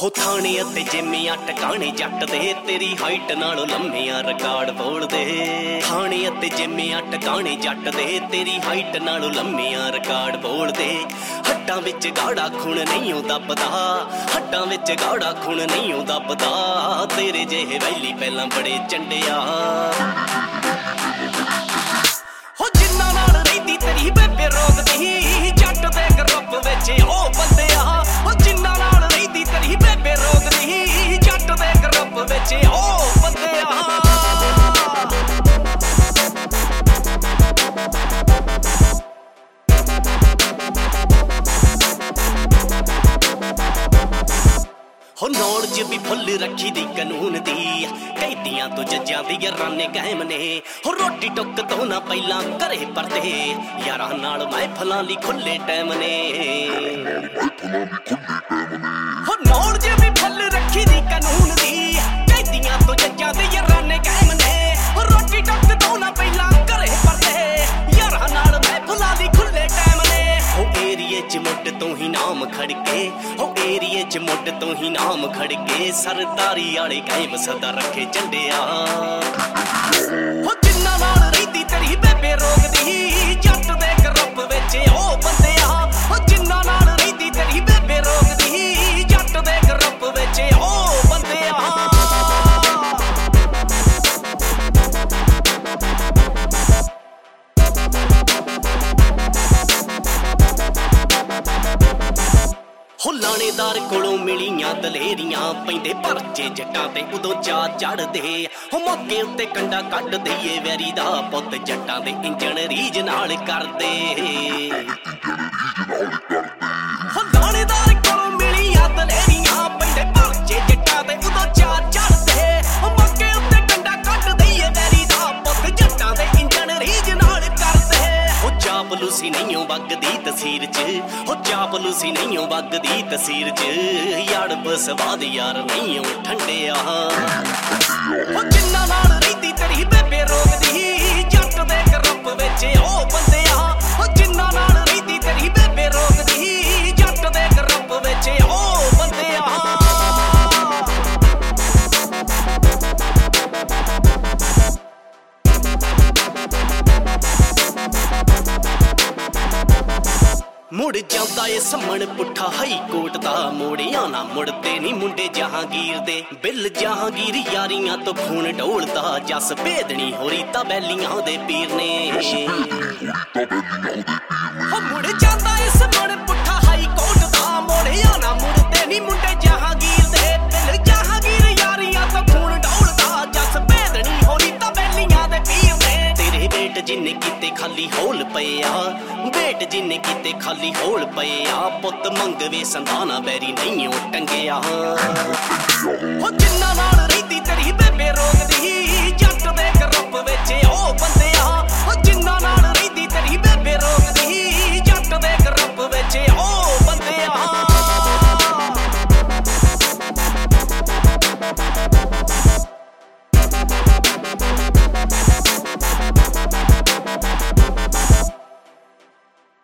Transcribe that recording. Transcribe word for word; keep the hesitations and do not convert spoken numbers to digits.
ਹੋ ਥਾਣੇ ਅਤੇ ਜਿੰਮੀਆਂ ਟਿਕਾਣੇ ਜੱਟ ਦੇ ਤੇਰੀ ਹਾਈਟ ਨਾਲੋਂ ਲੰਮੀਆਂ ਰਿਕਾਰਡ ਬੋਲਦੇ। ਥਾਣੇ ਅਤੇ ਜਿੰਮੀਆਂ ਟਿਕਾਣੇ ਜੱਟ ਦੇ ਤੇਰੀ ਹਾਈਟ ਨਾਲੋਂ ਲੰਮੀਆਂ ਰਿਕਾਰਡ ਬੋਲਦੇ। ਹੱਡਾਂ ਵਿੱਚ ਗਾੜਾ ਖੂਨ ਨਹੀਂ ਉਹ ਦੱਬਦਾ, ਹੱਡਾਂ ਵਿੱਚ ਗਾੜਾ ਖੂਨ ਨਹੀਂ ਉਹ ਦੱਬਦਾ। ਤੇਰੇ ਜਿਹੇ ਵੈਲੀ ਪਹਿਲਾਂ ਬੜੇ ਚੰਡਿਆ ਹੋ ਜਿੰਨਾਂ ਨਾਲ ਰਹਿੰਦੀ ਤੇਰੀ ਬੇਬੇ ਰੋਕਦੀ। ਜੱਟ ਦੇ ਗਰੁੱਪ ਵਿੱਚ ਉਹ ਬੰਦਿਆ ਹੋ ਜਿੰਨਾਂ ਨਾਲ ਰਹਿੰਦੀ ਤੇਰੀ ਬੇਬੇ ਰੋਕਦੀ। ਜੱਟ ਦੇ ਗਰੁੱਪ ਵਿੱਚ ਉਹ ਬੰਦਿਆ ਹੋ ਨੌਲੇਜ ਵੀ ਫੁੱਲ ਰੱਖੀ ਦੀ ਕਾਨੂੰਨ ਦੀ। ਕੈਦੀਆਂ ਤੋਂ ਜੱਜਾਂ ਦੀ ਰਾਨੇ ਕਾਇਮ ਨੇ। ਹੋ ਰੋਟੀ ਟੁੱਕ ਤੋਂ ਨਾ ਪਹਿਲਾਂ ਘਰੇ ਪਰਦੇ। ਯਾਰਾਂ ਨਾਲ ਮਹਿਫਲਾਂ ਲਈ ਖੁੱਲੇ ਟਾਈਮ ਨੇ। ਹੋ ਨੌਲੇਜ ਵੀ ਫੁੱਲ ਰੱਖੀ ਦੀ ਕਾਨੂੰਨ ਦੀ। ਕੈਦੀਆਂ ਤੋਂ ਜੱਜਾਂ ਦੀ ਰਾਨੇ ਕਾਇਮ ਨੇ। ਹੋ ਰੋਟੀ ਟੁੱਕ ਤੋਂ ਨਾ ਪਹਿਲਾਂ ਘਰੇ ਪਰਦੇ। ਯਾਰਾਂ ਨਾਲ ਮਹਿਫਲਾਂ ਲਈ ਖੁੱਲੇ ਟਾਈਮ ਨੇ। ਹੋ ਏਰੀਏ ਚ ਮੁੱਢ ਤੋਂ ਹੀ ਨਾਮ ਖੜਕੇ। ਹੋ ਏਰੀਏ ਚ ਮੁੱਢ ਤੋਂ ਹੀ ਨਾਮ ਖੜਕੇ। ਸਰਦਾਰੀ ਵਾਲੇ ਕਾਇਮ ਸਦਾ ਰੱਖੇ ਝੰਡਿਆ ਹੋ ਜਿੰਨਾਂ ਨਾਲ ਰਹਿੰਦੀ ਤੇਰੀ ਬੇਬੇ ਰੋਕਦੀ। ਜੱਟ ਦੇ ਗਰੁੱਪ ਵਿੱਚ ਉਹ ਬੰਦਿਆ ਹੋ ਜਿੰਨਾਂ ਨਾਲ ਰਹਿੰਦੀ ਤੇਰੀ ਬੇਬੇ ਰੋਕਦੀ। ਜੱਟ ਦੇ ਗਰੁੱਪ ਵਿੱਚ ਉਹ ਬੰਦਿਆ ਹੋ ਲਾਣੇਦਾਰ ਕੋਲੋਂ ਮਿਲੀਆਂ ਦਲੇਰੀਆਂ। ਪੈਂਦੇ ਪਰਚੇ ਜੱਟਾਂ ਤੇ ਉਦੋਂ ਚਾਅ ਚੜਦੇ। ਹੋ ਮੌਕੇ ਉੱਤੇ ਕੰਡਾ ਕੱਢ ਦਈਏ ਵੈਰੀ ਦਾ ਪੁੱਤ। ਜੱਟਾਂ ਦੇ ਇੰਜਣ ਰੀਝ ਨਾਲ ਕਰਦੇ। ਹੋ ਲਾਣੇਦਾਰ ਕੋਲੋਂ ਮਿਲੀਆਂ ਦਲੇਰੀਆਂ। ਪੈਂਦੇ ਪਰਚੇ ਜੱਟਾਂ ਤੇ ਉਦੋਂ ਚਾਅ ਚੜਦੇ। ਹੋ ਮੌਕੇ ਉੱਤੇ ਕੰਡਾ ਕੱਢ ਦਈਏ ਵੈਰੀ ਦਾ ਪੁੱਤ। ਜੱਟਾਂ ਦੇ ਇੰਜਣ ਰੀਝ ਨਾਲ ਕਰਦੇ। ਹੋ ਚਾਪਲੂਸੀ ਨਹੀਂ ਓ ਵਗਦੀ ਤਸੀਰ ਚ। ਹੋ ਚਾਪਲੂਸੀ ਨਹੀਂ ਓ ਵਗਦੀ ਤਸੀਰ ਚ। ਯਾਰ ਬਸਵਾਦ ਯਾਰ ਨਹੀਂ ਓ ਠੰਡਿਆ ਹੋ ਜਿੰਨਾਂ ਨਾਲ ਰਹਿੰਦੀ ਤੇਰੀ ਬੇਬੇ ਰੋਕਦੀ। ਜੱਟ ਦੇ ਗਰੁੱਪ ਵਿੱਚ ਉਹ ਬੰਦਿਆ ਹੋ ਜਿੰਨਾਂ ਨਾਲ ਰਹਿੰਦੀ ਤੇਰੀ ਬੇਬੇ ਰੋਕਦੀ। ਜੱਟ ਦੇ ਗਰੁੱਪ ਵਿੱਚ ਉਹ ਬੰਦਿਆ ਮੁੜ ਜਾਂਦਾ ਏ ਸੰਮਣ ਪੁੱਠਾ ਹਾਈ ਕੋਰਟ ਦਾ। ਮੋੜਿਆਂ ਨਾ ਮੁੜਦੇ ਨੀ ਮੁੰਡੇ ਜਹਾਂਗੀਰ ਦੇ। ਬਿੱਲ ਜਹਾਂਗੀਰ ਯਾਰੀਆਂ ਤੋਂ ਖੂਨ ਢੋਲਦਾ। ਜੱਸ ਭੇਦਣੀ ਹੋਰੀ ਤਾਂ ਬੈਲੀਆਂ ਦੇ ਪੀਰ ਨੇ। ਹੋ ਮੁੜ ਜਾਂਦਾ ਏ ਸੰਮਣ ਪੁੱਠਾ ਹਾਈ ਕੋਰਟ ਦਾ। ਮੋੜਿਆਂ ਨਾ ਮੁੜਦੇ ਨੀ ਮੁੰਡੇ ਜਹਾਂਗੀਰ ਦੇ। ਬਿੱਲ ਜਹਾਂਗੀਰ ਯਾਰੀਆਂ ਤੋਂ ਖੂਨ ਢੋਲਦਾ। ਜੱਸ ਭੇਦਣੀ ਹੋਰੀ ਤਾਂ ਬੈਲੀਆਂ ਦੇ ਪੀਰ ਨੇ। ਤੇਰੇ ਬੇਟ ਜਿੰਨੇ ਕੀਤੇ ਖਾਲੀ ਹੌਲ ਪਏ ਆ। ਬੇਟ ਜਿੰਨੇ ਕੀਤੇ ਖਾਲੀ ਹੌਲ ਪਏ ਆ। ਪੁੱਤ ਮੰਗਵੇ ਸੰਧਾਨਾ ਬੈਰੀ ਨਹੀਂ ਓ ਟੰਗਿਆ ਹੋ ਜਿੰਨਾਂ ਨਾਲ